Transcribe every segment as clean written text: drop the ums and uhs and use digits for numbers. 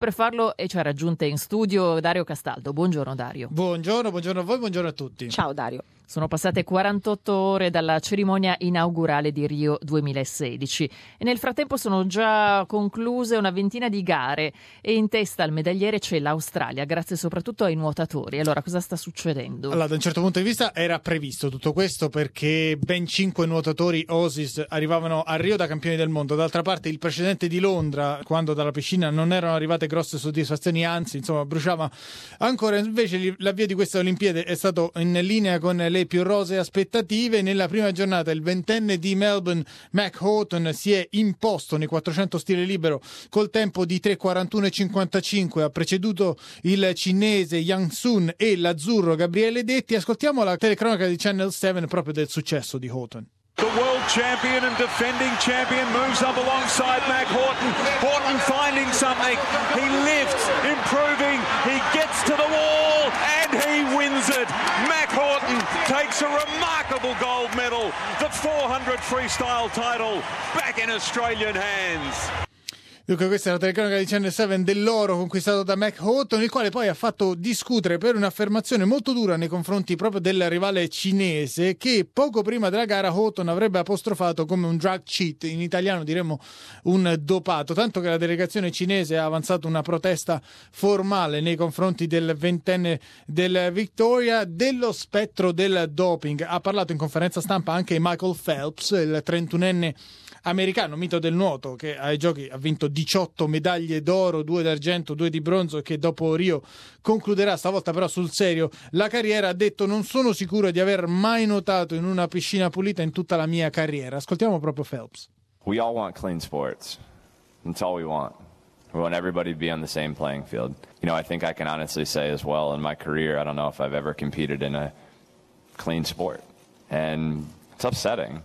Per farlo ci ha raggiunte in studio Dario Castaldo. Buongiorno Dario. Buongiorno a voi, buongiorno a tutti. Ciao Dario. Sono passate 48 ore dalla cerimonia inaugurale di Rio 2016 e nel frattempo sono già concluse una ventina di gare e in testa al medagliere c'è l'Australia, grazie soprattutto ai nuotatori. Allora, cosa sta succedendo? Allora, da un certo punto di vista era previsto tutto questo perché ben 5 nuotatori Aussies arrivavano a Rio da campioni del mondo. D'altra parte il precedente di Londra, quando dalla piscina non erano arrivate grosse soddisfazioni, anzi, insomma, bruciava ancora. Invece l'avvio di queste Olimpiadi è stato in linea con le più rosee aspettative. Nella prima giornata il ventenne di Melbourne, Mac Houghton, si è imposto nei 400 stile libero col tempo di 3:41,55. Ha preceduto il cinese Yang Sun e l'azzurro Gabriele Detti. Ascoltiamo la telecronaca di Channel 7 proprio del successo di Houghton. The world champion and defending champion moves up alongside Mac Houghton. Houghton finding something. He lifts, improving. He gets to the wall and he wins it. Mac Houghton takes a remarkable gold medal. The 400 freestyle title back in Australian hands. Dunque, questa è la telecronaca di Channel 7 dell'oro conquistato da Mac Houghton, il quale poi ha fatto discutere per un'affermazione molto dura nei confronti proprio del rivale cinese, che poco prima della gara Houghton avrebbe apostrofato come un drug cheat, in italiano diremmo un dopato, tanto che la delegazione cinese ha avanzato una protesta formale nei confronti del ventenne del Victoria. Dello spettro del doping ha parlato in conferenza stampa anche Michael Phelps, il 31enne americano, mito del nuoto, che ai giochi ha vinto 18 medaglie d'oro, 2 d'argento, 2 di bronzo, e che dopo Rio concluderà stavolta però sul serio la carriera. Ha detto: non sono sicuro di aver mai nuotato in una piscina pulita in tutta la mia carriera. Ascoltiamo proprio Phelps. We all want clean sports. That's all we want. We want everybody to be on the same playing field. You know, I think I can honestly say as well, in my career, I don't know if I've ever competed in a clean sport. And it's upsetting.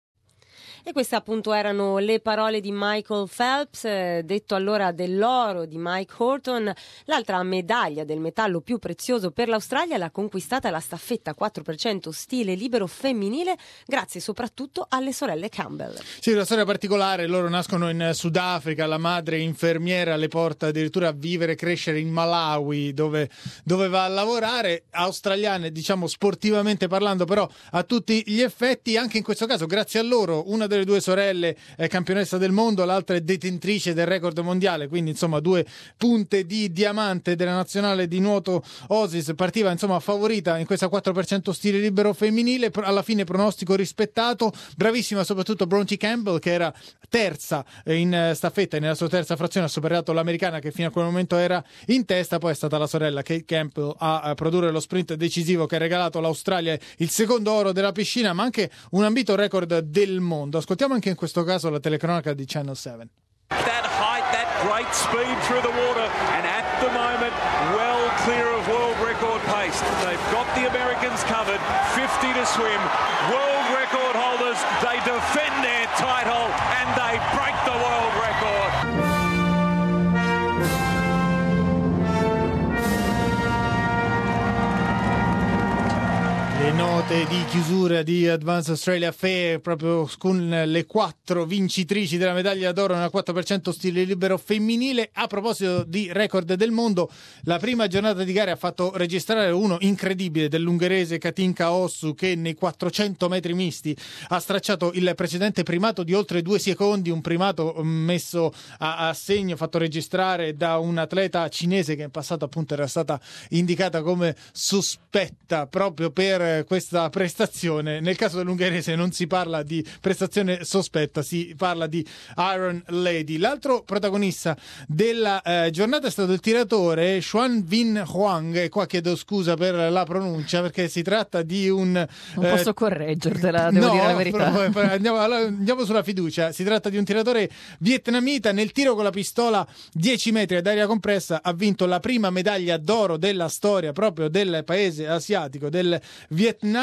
E queste appunto erano le parole di Michael Phelps, detto allora dell'oro di Mike Houghton. L'altra medaglia del metallo più prezioso per l'Australia l'ha conquistata la staffetta 4% stile libero femminile, grazie soprattutto alle sorelle Campbell. Sì, una storia particolare. Loro nascono in Sudafrica, la madre infermiera le porta addirittura a vivere e crescere in Malawi, dove va a lavorare. Australiane, diciamo sportivamente parlando, però a tutti gli effetti. Anche in questo caso, grazie a loro, una delle due sorelle è campionessa del mondo, l'altra è detentrice del record mondiale, quindi insomma 2 punte di diamante della nazionale di nuoto Aussies. Partiva insomma favorita in questa 4% stile libero femminile, alla fine pronostico rispettato. Bravissima soprattutto Bronte Campbell, che era terza in staffetta e nella sua terza frazione ha superato l'americana che fino a quel momento era in testa. Poi è stata la sorella Kate Campbell a produrre lo sprint decisivo che ha regalato all'Australia il secondo oro della piscina, ma anche un ambito record del mondo. Ascoltiamo anche in questo caso la telecronaca di Channel 7. That height, that great speed through the water, and at the moment, well clear of world record pace. They've got the Americans covered, 50 to swim. World record holders, they defend their title and they break the world record. Le note di chiusura di Advanced Australia Fair proprio con le 4 vincitrici della medaglia d'oro nella 4% stile libero femminile. A proposito di record del mondo, la prima giornata di gare ha fatto registrare uno incredibile dell'ungherese Katinka Ossu, che nei 400 metri misti ha stracciato il precedente primato di oltre 2 secondi, un primato messo a segno, fatto registrare da un atleta cinese che in passato appunto era stata indicata come sospetta proprio per questa prestazione. Nel caso dell'ungherese non si parla di prestazione sospetta, si parla di Iron Lady. L'altro protagonista della giornata è stato il tiratore Xuan Vin Huang, e qua chiedo scusa per la pronuncia perché si tratta di non posso correggertela, devo dire la verità. Andiamo sulla fiducia. Si tratta di un tiratore vietnamita. Nel tiro con la pistola 10 metri ad aria compressa ha vinto la prima medaglia d'oro della storia proprio del paese asiatico del Vietnam.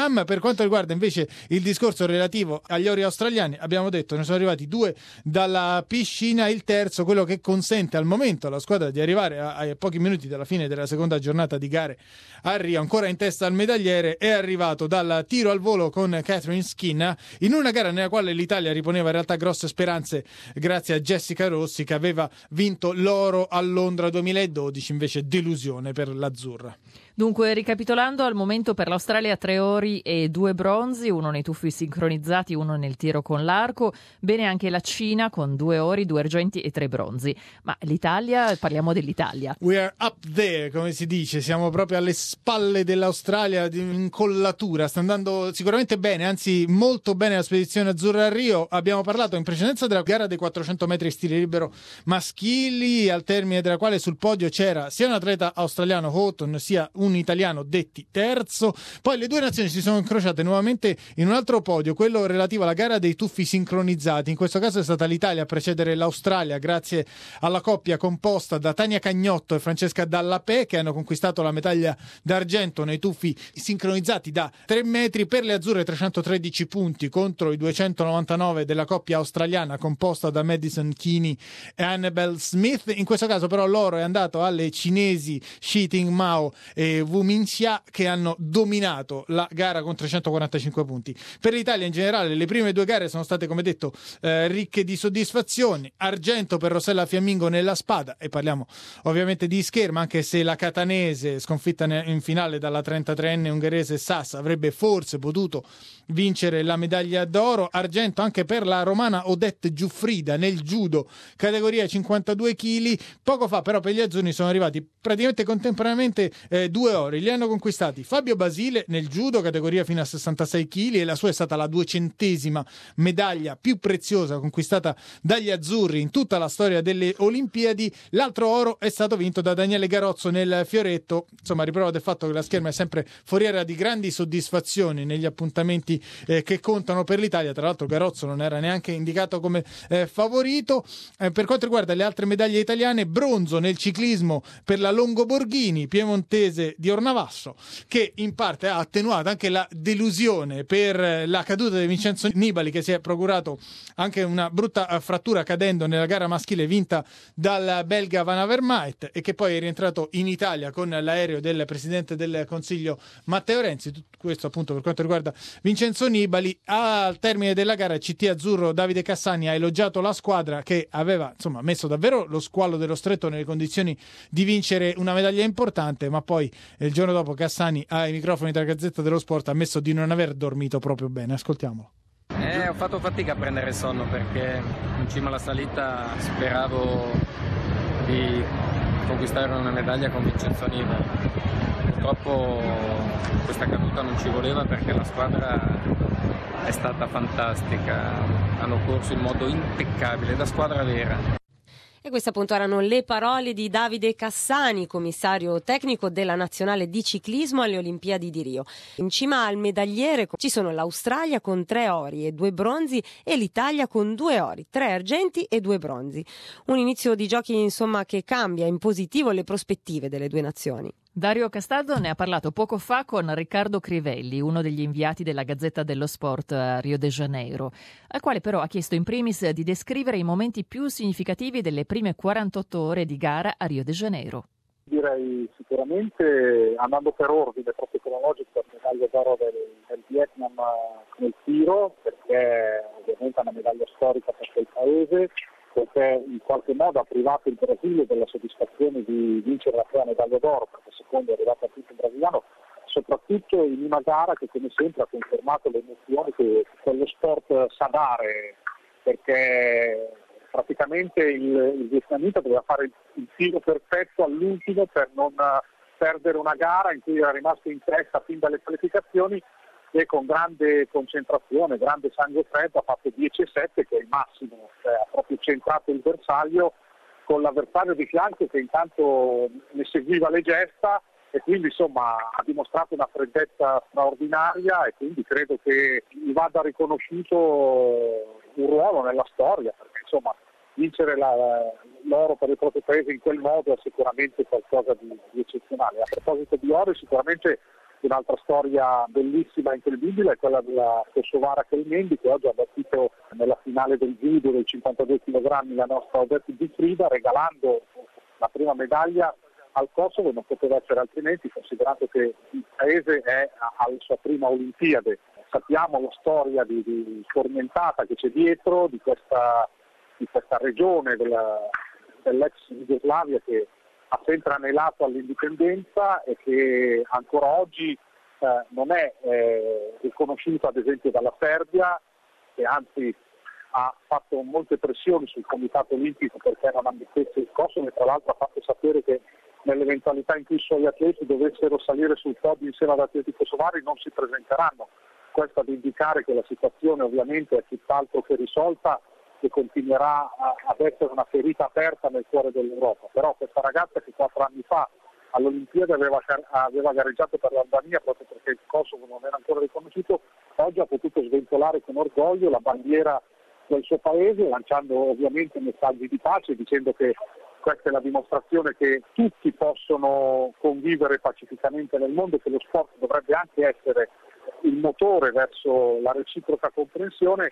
Vietnam. Per quanto riguarda invece il discorso relativo agli ori australiani, abbiamo detto ne sono arrivati 2 dalla piscina, il terzo, quello che consente al momento alla squadra di arrivare a pochi minuti dalla fine della seconda giornata di gare a Rio, ancora in testa al medagliere, è arrivato dal tiro al volo con Catherine Skinner, in una gara nella quale l'Italia riponeva in realtà grosse speranze grazie a Jessica Rossi, che aveva vinto l'oro a Londra 2012, invece delusione per l'azzurra. Dunque, ricapitolando, al momento per l'Australia 3 ori e 2 bronzi, uno nei tuffi sincronizzati, uno nel tiro con l'arco. Bene anche la Cina con 2 ori, 2 argenti e 3 bronzi. Ma l'Italia, parliamo dell'Italia. We are up there, come si dice, siamo proprio alle spalle dell'Australia, in incollatura. Sta andando sicuramente bene, anzi molto bene la spedizione azzurra a Rio. Abbiamo parlato in precedenza della gara dei 400 metri stile libero maschili, al termine della quale sul podio c'era sia un atleta australiano, Houghton, sia un italiano, Detti, terzo. Poi le due nazioni si sono incrociate nuovamente in un altro podio, quello relativo alla gara dei tuffi sincronizzati. In questo caso è stata l'Italia a precedere l'Australia grazie alla coppia composta da Tania Cagnotto e Francesca Dallapè, che hanno conquistato la medaglia d'argento nei tuffi sincronizzati da 3 metri. Per le azzurre 313 punti contro i 299 della coppia australiana composta da Madison Keaney e Annabelle Smith. In questo caso però l'oro è andato alle cinesi Shi Ting Mao e Wu Minxia, che hanno dominato la gara con 345 punti. Per l'Italia in generale le prime 2 gare sono state, come detto, ricche di soddisfazioni. Argento per Rossella Fiammingo nella spada, e parliamo ovviamente di scherma, anche se la catanese, sconfitta in finale dalla 33enne ungherese Sass, avrebbe forse potuto vincere la medaglia d'oro. Argento anche per la romana Odette Giuffrida nel judo, categoria 52 kg. Poco fa però per gli azzurri sono arrivati praticamente contemporaneamente 2 ori. Li hanno conquistati Fabio Basile nel judo, categoria fino a 66 kg, e la sua è stata la 200ª medaglia più preziosa conquistata dagli azzurri in tutta la storia delle Olimpiadi. L'altro oro è stato vinto da Daniele Garozzo nel fioretto. Insomma, riprova del fatto che la scherma è sempre foriera di grandi soddisfazioni negli appuntamenti che contano per l'Italia. Tra l'altro Garozzo non era neanche indicato come favorito. Per quanto riguarda le altre medaglie italiane, bronzo nel ciclismo per la Longoborghini piemontese di Ornavasso, che in parte ha attenuato anche la delusione per la caduta di Vincenzo Nibali, che si è procurato anche una brutta frattura cadendo nella gara maschile vinta dal belga Van Avermaet, e che poi è rientrato in Italia con l'aereo del Presidente del Consiglio Matteo Renzi. Tutto questo appunto per quanto riguarda Vincenzo Nibali. Al termine della gara CT azzurro Davide Cassani ha elogiato la squadra, che aveva messo davvero lo squalo dello stretto nelle condizioni di vincere una medaglia importante, ma poi il giorno dopo Cassani ai microfoni della Gazzetta dello Sport ha ammesso di non aver dormito proprio bene. Ascoltiamolo. Ho fatto fatica a prendere sonno perché in cima alla salita speravo di conquistare una medaglia con Vincenzo Nibali. Purtroppo questa caduta non ci voleva perché la squadra è stata fantastica, hanno corso in modo impeccabile, da squadra vera. E queste appunto erano le parole di Davide Cassani, commissario tecnico della nazionale di ciclismo alle Olimpiadi di Rio. In cima al medagliere ci sono l'Australia con 3 ori e 2 bronzi e l'Italia con 2 ori, 3 argenti e 2 bronzi. Un inizio di giochi insomma che cambia in positivo le prospettive delle due nazioni. Dario Castaldo ne ha parlato poco fa con Riccardo Crivelli, uno degli inviati della Gazzetta dello Sport a Rio de Janeiro, al quale però ha chiesto in primis di descrivere i momenti più significativi delle prime 48 ore di gara a Rio de Janeiro. Direi sicuramente, andando per ordine proprio cronologico, la medaglia d'oro del Vietnam nel tiro, perché ovviamente è una medaglia storica per quel paese, perché in qualche modo ha privato il Brasile della soddisfazione di vincere la prima medaglia d'oro, perché secondo è arrivato a tutto il brasiliano, soprattutto in una gara che come sempre ha confermato le emozioni che quello sport sa dare, perché praticamente il vietnamita doveva fare il tiro perfetto all'ultimo per non perdere una gara in cui era rimasto in testa fin dalle qualificazioni, e con grande concentrazione, grande sangue freddo ha fatto 10,7, che è il massimo, cioè ha proprio centrato il bersaglio con l'avversario di fianco che intanto ne seguiva le gesta, e quindi insomma ha dimostrato una freddezza straordinaria, e quindi credo che gli vada riconosciuto un ruolo nella storia, perché insomma vincere l'oro per il proprio paese in quel modo è sicuramente qualcosa di eccezionale. A proposito di oro, sicuramente Un'altra storia bellissima e incredibile è quella della kosovara Kelmendi, che oggi ha battuto nella finale del judo dei 52 kg la nostra Odette Gifrida, regalando la prima medaglia al Kosovo. Non poteva essere altrimenti, considerando che il paese è alla sua prima Olimpiade. Sappiamo la storia di tormentata che c'è dietro di questa regione dell'ex Jugoslavia, che ha sempre anelato all'indipendenza e che ancora oggi non è riconosciuta ad esempio dalla Serbia, che anzi ha fatto molte pressioni sul Comitato Olimpico perché non ammettesse il Kosovo, e tra l'altro ha fatto sapere che nell'eventualità in cui i suoi atleti dovessero salire sul podio insieme ad atleti kosovari non si presenteranno. Questo ad indicare che la situazione ovviamente è tutt'altro che risolta e continuerà ad essere una ferita aperta nel cuore dell'Europa. Però questa ragazza che 4 anni fa all'Olimpiade aveva gareggiato per l'Albania proprio perché il Kosovo non era ancora riconosciuto, oggi ha potuto sventolare con orgoglio la bandiera del suo paese, lanciando ovviamente messaggi di pace, dicendo che questa è la dimostrazione che tutti possono convivere pacificamente nel mondo e che lo sport dovrebbe anche essere il motore verso la reciproca comprensione.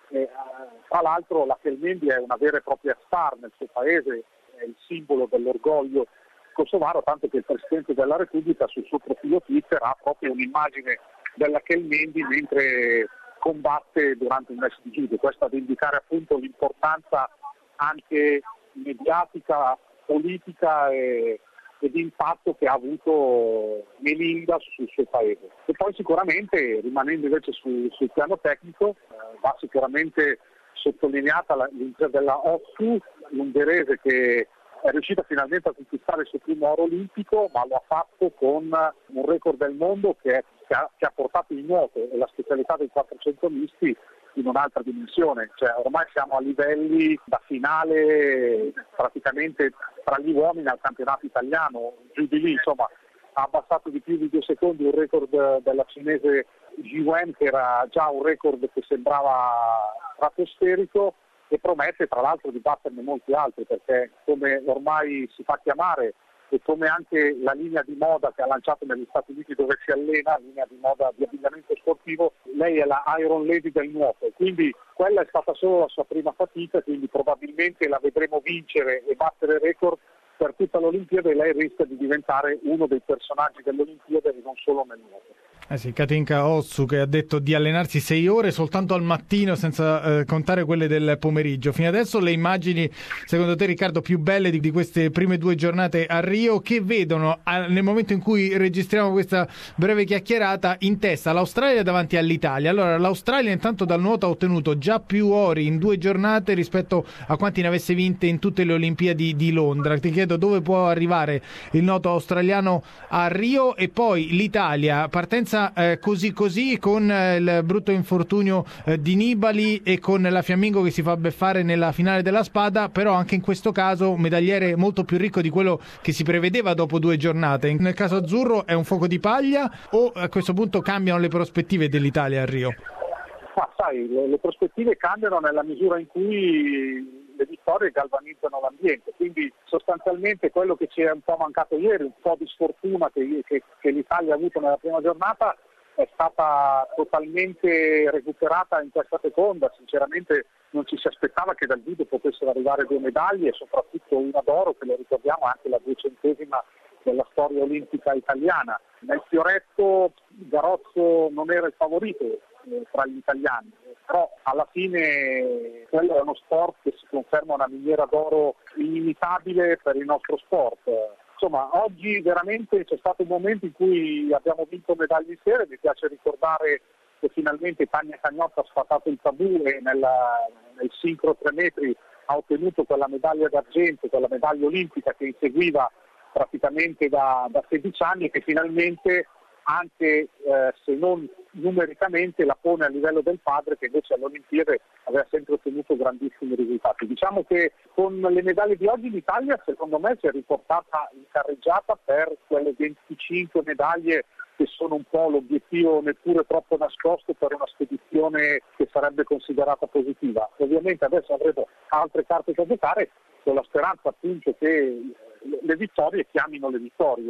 Tra l'altro la Kelmendi è una vera e propria star nel suo paese, è il simbolo dell'orgoglio kosovaro, tanto che il Presidente della Repubblica sul suo profilo Twitter ha proprio un'immagine della Kelmendi mentre combatte durante un match di judo. Questo ad indicare appunto l'importanza anche mediatica, politica e di impatto che ha avuto Melinda sul suo paese. E poi sicuramente, rimanendo invece sul piano tecnico, va sicuramente sottolineata l'impresa della Ossu, l'ungherese, che è riuscita finalmente a conquistare il suo primo oro olimpico, ma lo ha fatto con un record del mondo che ha portato il nuoto e la specialità dei 400 misti in un'altra dimensione. Cioè, ormai siamo a livelli da finale praticamente tra gli uomini al campionato italiano, giù di lì, insomma, ha abbassato di più di 2 secondi il record della cinese Jiwen, che era già un record che sembrava stratosferico, e promette tra l'altro di batterne molti altri, perché come ormai si fa chiamare e come anche la linea di moda che ha lanciato negli Stati Uniti dove si allena, linea di moda di abbigliamento sportivo, lei è la Iron Lady del nuoto, quindi quella è stata solo la sua prima fatica, quindi probabilmente la vedremo vincere e battere record per tutta l'Olimpiade, e lei rischia di diventare uno dei personaggi dell'Olimpiade e non solo nel nuoto. Sì, Katinka Ossu, che ha detto di allenarsi 6 ore soltanto al mattino, senza contare quelle del pomeriggio. Fino adesso le immagini, secondo te Riccardo, più belle di queste prime 2 giornate a Rio, che vedono nel momento in cui registriamo questa breve chiacchierata in testa l'Australia davanti all'Italia? Allora, l'Australia intanto dal nuoto ha ottenuto già più ori in 2 giornate rispetto a quanti ne avesse vinte in tutte le Olimpiadi di Londra. Ti chiedo dove può arrivare il nuoto australiano a Rio. E poi l'Italia, partenza così con il brutto infortunio di Nibali e con la Fiammingo che si fa beffare nella finale della spada, però anche in questo caso un medagliere molto più ricco di quello che si prevedeva dopo 2 giornate. Nel caso azzurro è un fuoco di paglia o a questo punto cambiano le prospettive dell'Italia a Rio? Ma sai, le prospettive cambiano nella misura in cui le vittorie galvanizzano l'ambiente, quindi sostanzialmente quello che ci è un po' mancato ieri, un po' di sfortuna che l'Italia ha avuto nella prima giornata, è stata totalmente recuperata in questa seconda. Sinceramente non ci si aspettava che dal judo potessero arrivare 2 medaglie, e soprattutto una d'oro, che lo ricordiamo è anche la 200ª della storia olimpica italiana. Nel fioretto Garozzo non era il favorito tra gli italiani, però alla fine quello è uno sport che si conferma una miniera d'oro inimitabile per il nostro sport. Insomma, oggi veramente c'è stato un momento in cui abbiamo vinto medaglie insieme. Mi piace ricordare che finalmente Tania Cagnotta ha sfatato il tabù e nel sincro 3 metri ha ottenuto quella medaglia d'argento, quella medaglia olimpica che inseguiva praticamente da 16 anni, e che finalmente, anche se non numericamente, la pone a livello del padre, che invece alle Olimpiadi aveva sempre ottenuto grandissimi risultati. Diciamo che con le medaglie di oggi l'Italia, secondo me, si è riportata in carreggiata per quelle 25 medaglie che sono un po' l'obiettivo neppure troppo nascosto per una spedizione che sarebbe considerata positiva. Ovviamente adesso avremo altre carte da giocare, con la speranza appunto che le vittorie chiamino le vittorie.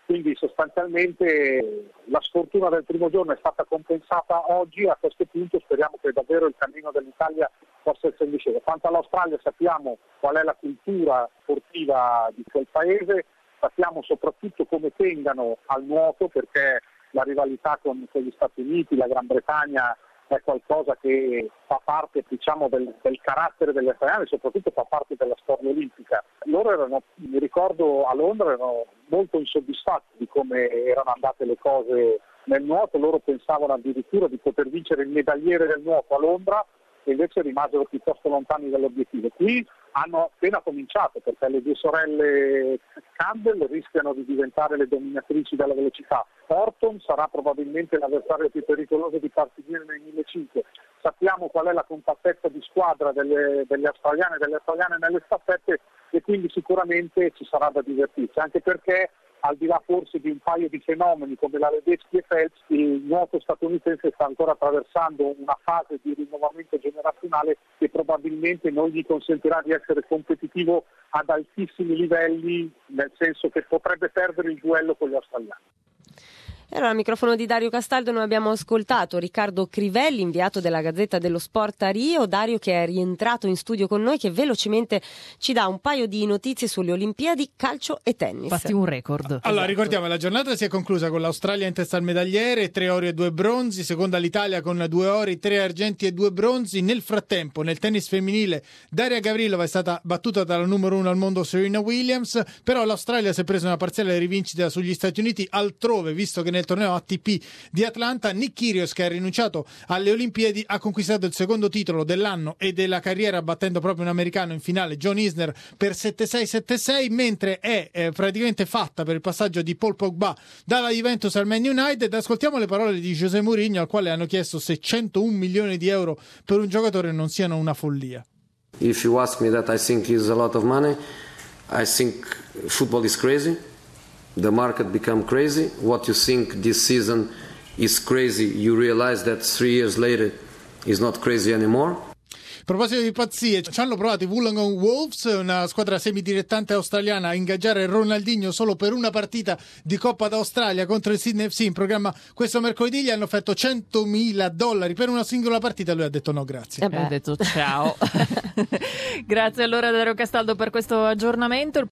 Quindi sostanzialmente la sfortuna del primo giorno è stata compensata oggi. A questo punto speriamo che davvero il cammino dell'Italia possa essere disceso. Quanto all'Australia sappiamo qual è la cultura sportiva di quel paese, sappiamo soprattutto come tengano al nuoto, perché la rivalità con gli Stati Uniti, la Gran Bretagna è qualcosa che fa parte, diciamo, del carattere degli australiani e soprattutto fa parte della storia olimpica. Loro erano, mi ricordo a Londra, erano molto insoddisfatti di come erano andate le cose nel nuoto. Loro pensavano addirittura di poter vincere il medagliere del nuoto a Londra e invece rimasero piuttosto lontani dall'obiettivo. Qui hanno appena cominciato, perché le due sorelle Campbell rischiano di diventare le dominatrici della velocità. Horton sarà probabilmente l'avversario più pericoloso di partire nei 1500. Sappiamo qual è la compattezza di squadra delle australiane e delle australiane nelle staffette e quindi sicuramente ci sarà da divertirsi, anche perché al di là forse di un paio di fenomeni come la Ledecky e Phelps, il nuoto statunitense sta ancora attraversando una fase di rinnovamento generazionale che probabilmente non gli consentirà di essere competitivo ad altissimi livelli, nel senso che potrebbe perdere il duello con gli australiani. Allora, al microfono di Dario Castaldo noi abbiamo ascoltato Riccardo Crivelli, inviato della Gazzetta dello Sport a Rio. Dario, che è rientrato in studio con noi, che velocemente ci dà un paio di notizie sulle Olimpiadi calcio e tennis. Fatti un record. Allora, ricordiamo, la giornata si è conclusa con l'Australia in testa al medagliere, 3 ori e 2 bronzi, seconda l'Italia con 2 ori, 3 argenti e 2 bronzi. Nel frattempo, nel tennis femminile, Daria Gavrilova è stata battuta dalla numero 1 al mondo Serena Williams, però l'Australia si è presa una parziale rivincita sugli Stati Uniti. Altrove, visto che nel torneo ATP di Atlanta, Nick Kyrgios, che ha rinunciato alle Olimpiadi, ha conquistato il secondo titolo dell'anno e della carriera, battendo proprio un americano in finale, John Isner, per 7-6, 7-6, mentre è praticamente fatta per il passaggio di Paul Pogba dalla Juventus al Man United. Ascoltiamo le parole di José Mourinho, al quale hanno chiesto se 101 milioni di euro per un giocatore non siano una follia. If you ask me that I think is a lot of money, I think football is crazy. The market become crazy. What you think this season is crazy, you realize that 3 years later is not crazy anymore. A proposito di pazzie, ci hanno provato i Wollongong Wolves, una squadra semidilettante australiana, a ingaggiare Ronaldinho solo per una partita di Coppa d'Australia contro il Sydney FC in programma questo mercoledì. Gli hanno offerto $100.000 per una singola partita, lui ha detto no grazie. Ha detto ciao. Grazie allora Dario Castaldo per questo aggiornamento.